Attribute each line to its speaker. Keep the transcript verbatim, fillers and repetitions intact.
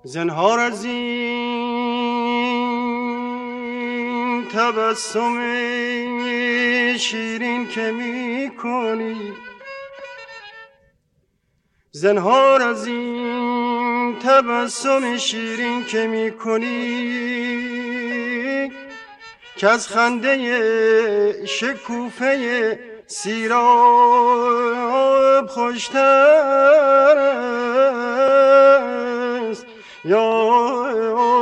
Speaker 1: زنهار از این تبسم شیرین که می کنی، زنهار از این تبسم شیرین که می کنی، که از خنده شکوفه سیراب خوشتر است. یا